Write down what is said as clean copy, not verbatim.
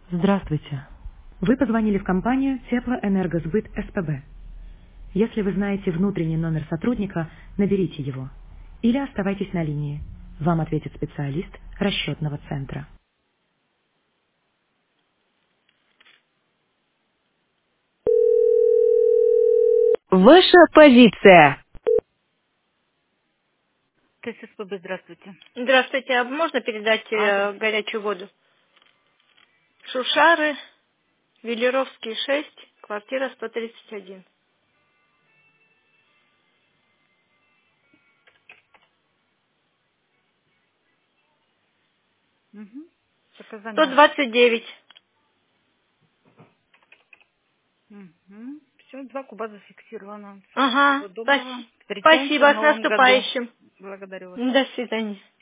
Здравствуйте. Вы позвонили в компанию Теплоэнергосбыт СПБ. Если вы знаете внутренний номер сотрудника, наберите его. Или оставайтесь на линии. Вам ответит специалист расчетного центра. Ваша позиция. ТССПБ, здравствуйте. Здравствуйте, а можно передать Адрес. горячую воду? Шушары, Велеровский, 6, квартира 131. Угу. Заказание. 129. Угу. Все, 2 куба зафиксировано. Всего Ага, доброго. Встречаемся в спасибо, с новом году. наступающим. Благодарю вас. До свидания.